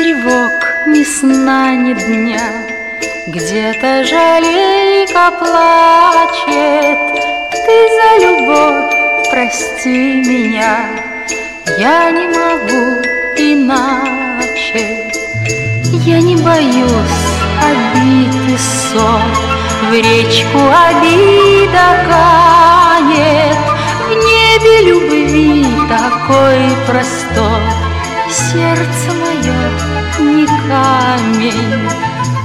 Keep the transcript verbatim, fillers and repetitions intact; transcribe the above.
тревог, ни сна, ни дня, где-то жалейка плачет. Ты за любовь прости меня, я не могу иначе. Я не боюсь обид и ссор, в речку обида канет. В небе любви такой простор, сердце мое не камень.